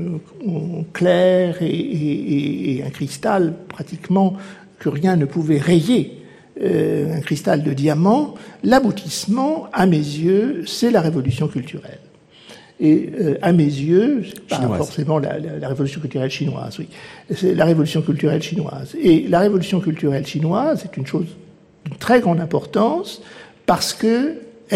claires et un cristal pratiquement que rien ne pouvait rayer, un cristal de diamant. L'aboutissement, à mes yeux, c'est la révolution culturelle. Et à mes yeux, c'est pas forcément la révolution culturelle chinoise, oui, c'est la révolution culturelle chinoise. Et la révolution culturelle chinoise est une chose d'une très grande importance parce que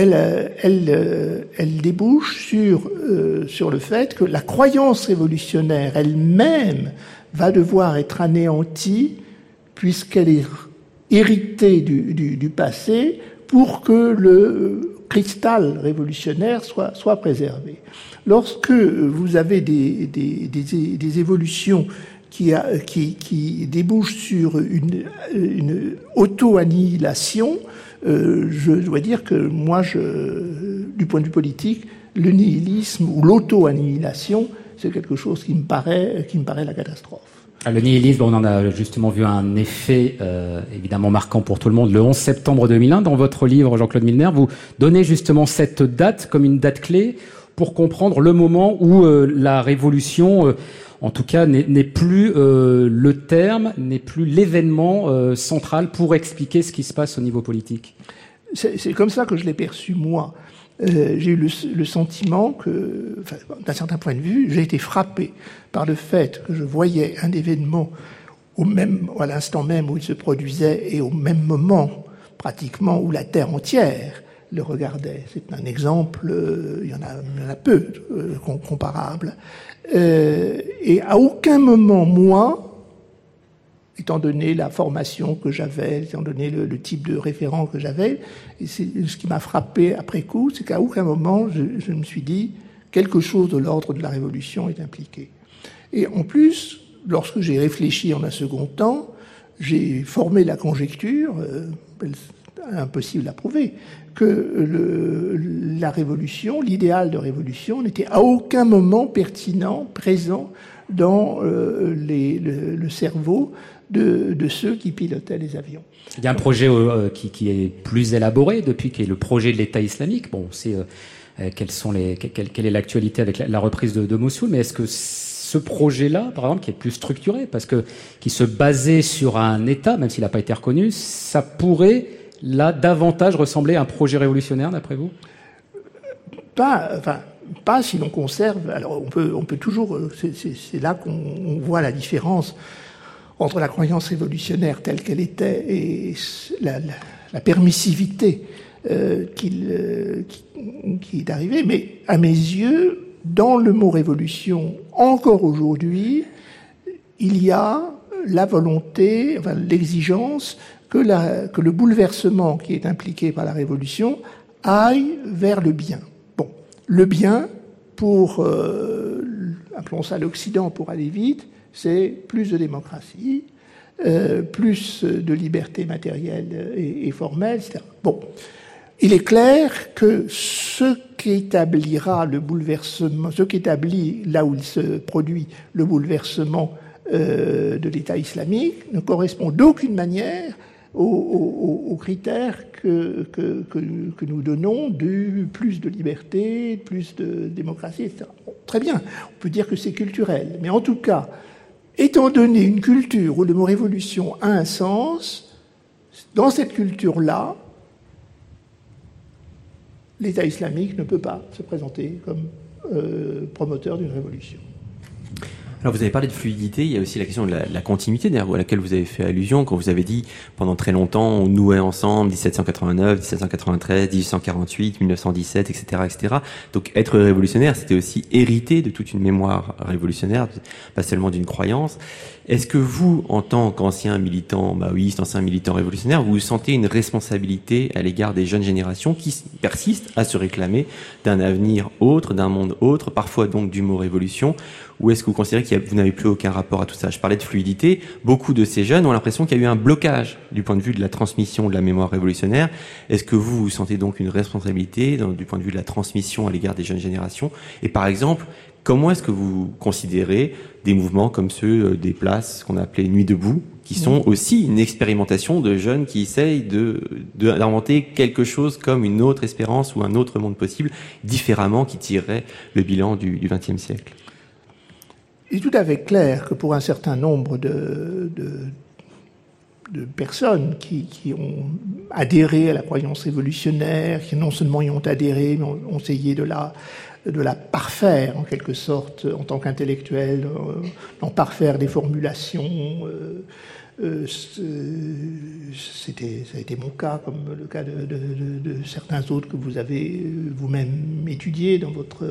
elle débouche sur le fait que la croyance révolutionnaire elle-même va devoir être anéantie puisqu'elle est héritée du passé pour que le cristal révolutionnaire soit préservé. Lorsque vous avez des évolutions qui débouchent sur une auto-annihilation, je dois dire que moi, du point de vue politique, le nihilisme ou l'auto-annihilation, c'est quelque chose qui me paraît la catastrophe. Le nihilisme, on en a justement vu un effet évidemment marquant pour tout le monde le 11 septembre 2001. Dans votre livre, Jean-Claude Milner, vous donnez justement cette date comme une date clé pour comprendre le moment où la révolution, en tout cas, n'est plus le terme, n'est plus l'événement central pour expliquer ce qui se passe au niveau politique. C'est comme ça que je l'ai perçu, moi. J'ai eu le sentiment que, d'un certain point de vue, j'ai été frappé par le fait que je voyais un événement à l'instant même où il se produisait et au même moment, pratiquement, où la Terre entière le regardait. C'est un exemple, il y en a peu comparables. Et à aucun moment, moi, étant donné la formation que j'avais, étant donné le type de référent que j'avais, et ce qui m'a frappé après coup, c'est qu'à aucun moment je me suis dit quelque chose de l'ordre de la révolution est impliqué. Et en plus, lorsque j'ai réfléchi en un second temps, j'ai formé la conjecture, impossible à prouver, que la révolution, l'idéal de révolution, n'était à aucun moment pertinent, présent dans le cerveau de ceux qui pilotaient les avions. Il y a un projet qui est plus élaboré depuis, qui est le projet de l'État islamique. Bon, on sait quelle est l'actualité avec la reprise de Mossoul, mais est-ce que ce projet-là, par exemple, qui est plus structuré, qui se basait sur un État, même s'il n'a pas été reconnu, ça pourrait là davantage ressembler à un projet révolutionnaire, d'après vous ? Pas si l'on conserve. Alors on peut toujours. C'est là qu'on voit la différence entre la croyance révolutionnaire telle qu'elle était et la permissivité qui est arrivée. Mais à mes yeux, dans le mot révolution, encore aujourd'hui, il y a la volonté, l'exigence que le bouleversement qui est impliqué par la révolution aille vers le bien. Bon, le bien, appelons ça l'Occident pour aller vite, c'est plus de démocratie, plus de liberté matérielle et formelle, etc. Bon, il est clair que ce qu'établira le bouleversement, ce qu'établit là où il se produit le bouleversement de l'État islamique ne correspond d'aucune manière aux critères que nous donnons de plus de liberté, plus de démocratie, etc. Bon, très bien, on peut dire que c'est culturel, mais en tout cas, étant donné une culture où le mot révolution a un sens, dans cette culture-là, l'État islamique ne peut pas se présenter comme promoteur d'une révolution. Alors vous avez parlé de fluidité, il y a aussi la question de la continuité d'ailleurs, à laquelle vous avez fait allusion quand vous avez dit pendant très longtemps on nouait ensemble 1789, 1793, 1848, 1917, etc., etc. Donc être révolutionnaire, c'était aussi hériter de toute une mémoire révolutionnaire, pas seulement d'une croyance. Est-ce que vous, en tant qu'ancien militant maoïste, ancien militant révolutionnaire, vous sentez une responsabilité à l'égard des jeunes générations qui persistent à se réclamer d'un avenir autre, d'un monde autre, parfois donc du mot révolution? Ou est-ce que vous considérez que vous n'avez plus aucun rapport à tout ça? Je parlais de fluidité. Beaucoup de ces jeunes ont l'impression qu'il y a eu un blocage du point de vue de la transmission de la mémoire révolutionnaire. Est-ce que vous sentez donc une responsabilité du point de vue de la transmission à l'égard des jeunes générations? Et par exemple, comment est-ce que vous considérez des mouvements comme ceux des places qu'on a appelées Nuit debout, qui sont aussi une expérimentation de jeunes qui essayent d'inventer quelque chose comme une autre espérance ou un autre monde possible, différemment, qui tirerait le bilan du XXe siècle? Il est tout à fait clair que pour un certain nombre de personnes qui ont adhéré à la croyance révolutionnaire, qui non seulement y ont adhéré, mais ont essayé de la parfaire en quelque sorte en tant qu'intellectuels, d'en parfaire des formulations. Ça a été mon cas, comme le cas de certains autres que vous avez vous-même étudiés dans votre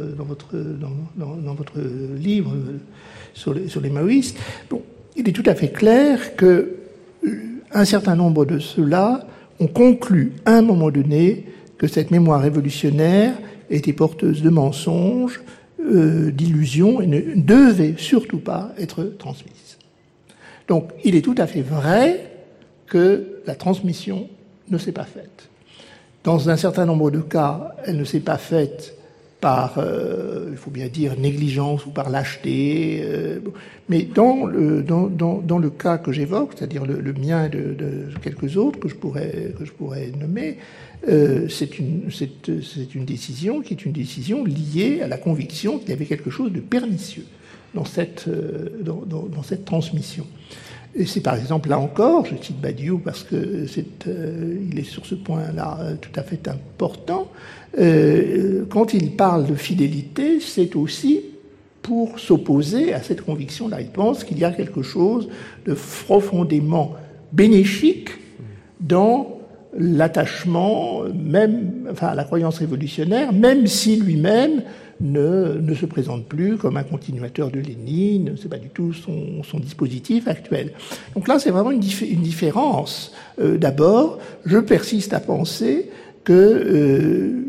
livre sur les maoïstes. Bon, il est tout à fait clair que un certain nombre de ceux-là ont conclu à un moment donné que cette mémoire révolutionnaire était porteuse de mensonges, d'illusions et ne devait surtout pas être transmise. Donc, il est tout à fait vrai que la transmission ne s'est pas faite. Dans un certain nombre de cas, elle ne s'est pas faite par, il faut bien dire, négligence ou par lâcheté. Mais dans le cas que j'évoque, c'est-à-dire le mien et de quelques autres que je pourrais nommer, c'est une décision qui est une décision liée à la conviction qu'il y avait quelque chose de pernicieux dans cette transmission. Et c'est par exemple, là encore, je cite Badiou parce que il est sur ce point-là tout à fait important, quand il parle de fidélité, c'est aussi pour s'opposer à cette conviction-là. Il pense qu'il y a quelque chose de profondément bénéfique dans l'attachement, à la croyance révolutionnaire, même si lui-même ne se présente plus comme un continuateur de Lénine, c'est pas du tout son dispositif actuel. Donc là, c'est vraiment une différence. D'abord, je persiste à penser que,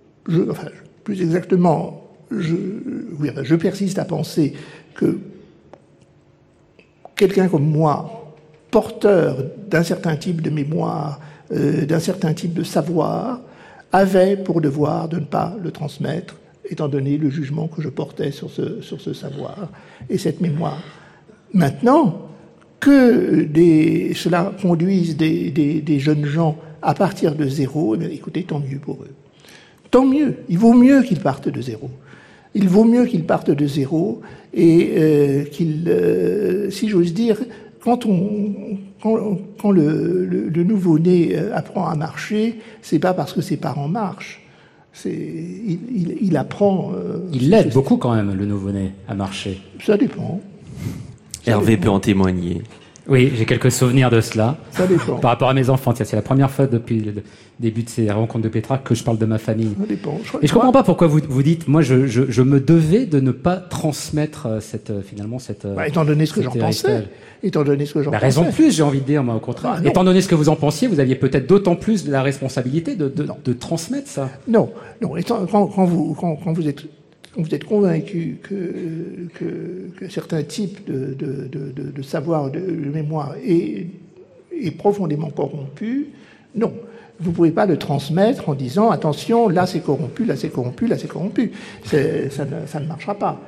plus exactement, je persiste à penser que quelqu'un comme moi, porteur d'un certain type de mémoire, d'un certain type de savoir, avait pour devoir de ne pas le transmettre, étant donné le jugement que je portais sur ce savoir et cette mémoire. Maintenant, que cela conduise des jeunes gens à partir de zéro, eh bien, écoutez, tant mieux pour eux. Tant mieux. Il vaut mieux qu'ils partent de zéro. Il vaut mieux qu'ils partent de zéro et si j'ose dire, quand le nouveau-né apprend à marcher, c'est pas parce que ses parents marchent. Il apprend. Il l'aide beaucoup quand même, le nouveau-né, à marcher. Ça dépend. Hervé peut en témoigner. Oui, j'ai quelques souvenirs de cela. Ça dépend. Par rapport à mes enfants, c'est la première fois depuis le début de ces rencontres de Pétrarque que je parle de ma famille. Ça dépend. Et je comprends pas pourquoi vous dites, moi, je me devais de ne pas transmettre cette. Étant donné ce que j'en pensais. Raison de plus, j'ai envie de dire, moi, au contraire. Étant donné ce que vous en pensiez, vous aviez peut-être d'autant plus de la responsabilité de transmettre ça. Non. Quand vous êtes convaincu que certains types de savoir, de mémoire est profondément corrompu, non. Vous ne pouvez pas le transmettre en disant « Attention, là c'est corrompu, là c'est corrompu, là c'est corrompu ». Ça ne marchera pas.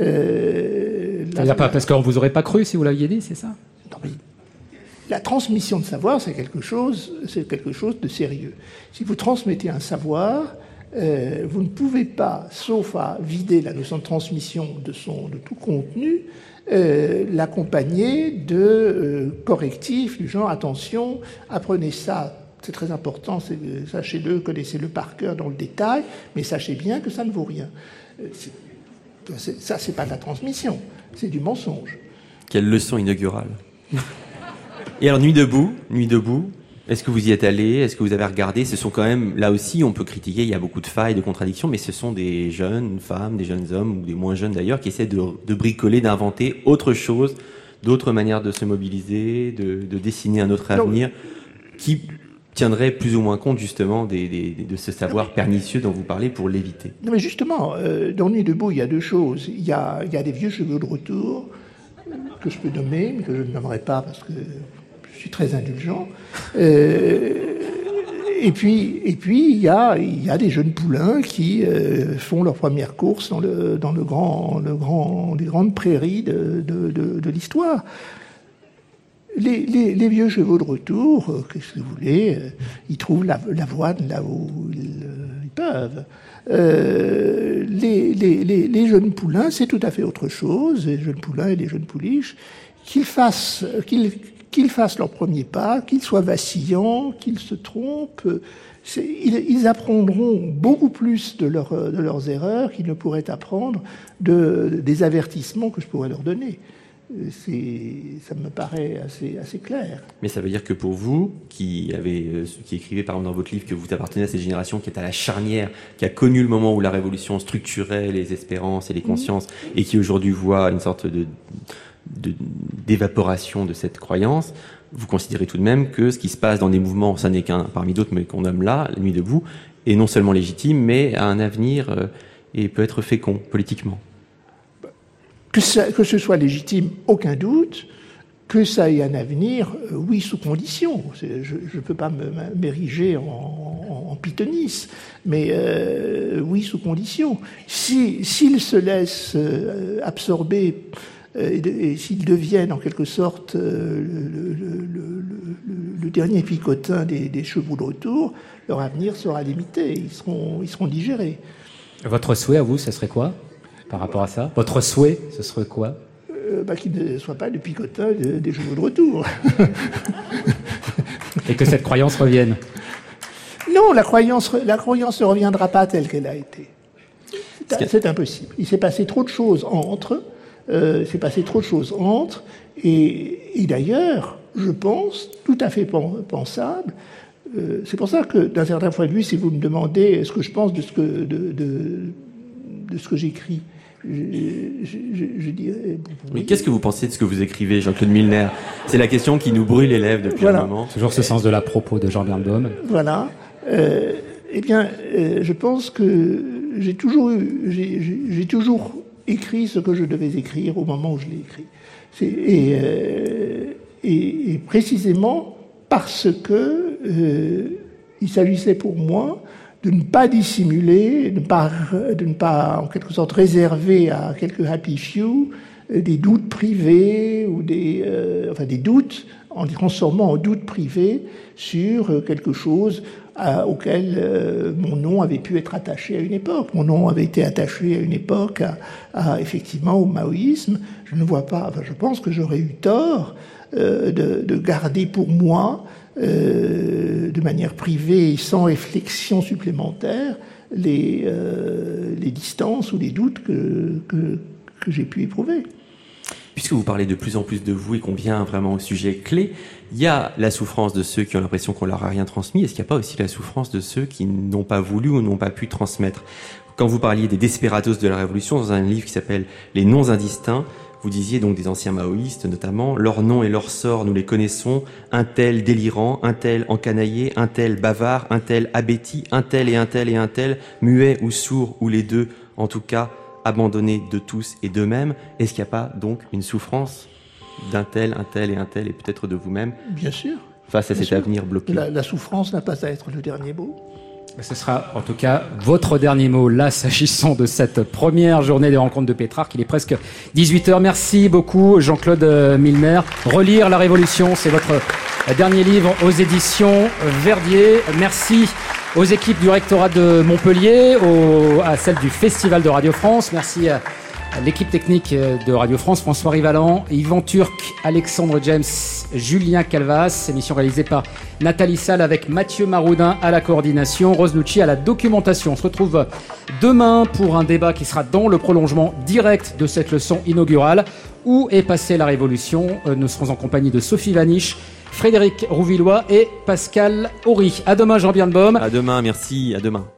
Parce qu'on ne vous aurait pas cru si vous l'aviez dit, c'est ça? Non, mais la transmission de savoir, c'est quelque chose de sérieux. Si vous transmettez un savoir, vous ne pouvez pas, sauf à vider la notion de transmission de tout contenu, l'accompagner de correctifs du genre attention, apprenez ça, c'est très important, sachez-le, connaissez-le par cœur dans le détail, mais sachez bien que ça ne vaut rien. Ça, c'est pas de la transmission. c'est du mensonge. Quelle leçon inaugurale. Et alors, Nuit debout, est-ce que vous y êtes allé? Est-ce que vous avez regardé? Ce sont quand même, là aussi, on peut critiquer, il y a beaucoup de failles, de contradictions, mais ce sont des jeunes femmes, des jeunes hommes, ou des moins jeunes d'ailleurs, qui essaient de bricoler, d'inventer autre chose, d'autres manières de se mobiliser, de dessiner un autre avenir, qui tiendrait plus ou moins compte justement de ce savoir pernicieux dont vous parlez pour l'éviter. Non mais justement, dans Nuit debout, il y a deux choses. Il y a des vieux cheveux de retour, que je peux nommer, mais que je ne nommerai pas parce que je suis très indulgent. Et puis il y a des jeunes poulains qui font leur première course dans les grandes prairies de l'histoire. Les vieux chevaux de retour, qu'est-ce que vous voulez, ils trouvent l'avoine là où ils peuvent. Les jeunes poulains, c'est tout à fait autre chose. Les jeunes poulains et les jeunes pouliches, qu'ils fassent leur premier pas, qu'ils soient vacillants, qu'ils se trompent. Ils apprendront beaucoup plus de leurs erreurs qu'ils ne pourraient apprendre des avertissements que je pourrais leur donner. Ça me paraît assez clair. Mais ça veut dire que pour vous, qui écrivez par exemple dans votre livre que vous appartenez à cette génération qui est à la charnière, qui a connu le moment où la révolution structurait les espérances et les consciences, et qui aujourd'hui voit une sorte d'évaporation de cette croyance, vous considérez tout de même que ce qui se passe dans des mouvements, ça n'est qu'un parmi d'autres, mais qu'on nomme là, la Nuit debout, est non seulement légitime, mais a un avenir et peut être fécond politiquement. Que ce soit légitime, aucun doute. Que ça ait un avenir, oui, sous condition. Je ne peux pas m'ériger en pythonisse, mais oui, sous condition. S'ils se laissent absorber et s'ils deviennent en quelque sorte le dernier picotin des chevaux de retour, leur avenir sera limité. Ils seront digérés. Votre souhait à vous, ce serait quoi ? Par rapport à ça, votre souhait, ce serait quoi ? Qu'il ne soit pas le picotin des chevaux de retour. Et que cette croyance revienne. Non, la croyance ne reviendra pas telle qu'elle a été. C'est impossible. Il s'est passé trop de choses entre. Et d'ailleurs, je pense, tout à fait pensable. C'est pour ça que, d'un certain point de vue, si vous me demandez ce que je pense de ce que j'écris, je dirais... Mais qu'est-ce que vous pensez de ce que vous écrivez, Jean-Claude Milner ? C'est la question qui nous brûle les lèvres depuis un moment. Toujours ce sens de l'à-propos de Jean Birnbaum. Voilà. Je pense que j'ai toujours écrit ce que je devais écrire au moment où je l'ai écrit. Et précisément parce que il s'agissait pour moi de ne pas dissimuler, de ne pas en quelque sorte réserver à quelques happy few des doutes privés ou des doutes en les transformant en doutes privés sur quelque chose auquel mon nom avait pu être attaché à une époque. Mon nom avait été attaché à une époque effectivement au maoïsme. Je pense que j'aurais eu tort de garder pour moi de manière privée et sans réflexion supplémentaire les distances ou les doutes que j'ai pu éprouver. Puisque vous parlez de plus en plus de vous et qu'on vient vraiment au sujet clé, il y a la souffrance de ceux qui ont l'impression qu'on leur a rien transmis. Est-ce qu'il n'y a pas aussi la souffrance de ceux qui n'ont pas voulu ou n'ont pas pu transmettre ? Quand vous parliez des desperados de la Révolution, dans un livre qui s'appelle « Les noms indistincts », vous disiez donc des anciens maoïstes notamment, leurs noms et leurs sorts, nous les connaissons, un tel délirant, un tel encanaillé, un tel bavard, un tel abéti, un tel et un tel et un tel, muet ou sourd ou les deux, en tout cas abandonnés de tous et d'eux-mêmes. Est-ce qu'il n'y a pas donc une souffrance d'un tel, un tel et un tel et peut-être de vous-même ? Bien sûr. Face à cet avenir bloqué. La souffrance n'a pas à être le dernier mot. Ce sera en tout cas votre dernier mot là s'agissant de cette première journée des rencontres de Pétrarque. Il est presque 18h. Merci beaucoup Jean-Claude Milner. Relire la Révolution, c'est votre dernier livre aux éditions Verdier. Merci aux équipes du rectorat de Montpellier, à celles du Festival de Radio France. Merci à l'équipe technique de Radio France, François Rivalan, Yvan Turc, Alexandre James Julien Calvas. Émission réalisée par Nathalie Salle avec Mathieu Maroudin à la coordination, Rose Nucci à la documentation. On se retrouve demain pour un débat qui sera dans le prolongement direct de cette leçon inaugurale. Où est passée la révolution? Nous serons en compagnie de Sophie Vaniche, Frédéric Rouvillois et Pascal Horry. À demain, Jean Birnbaum. À demain, merci. À demain.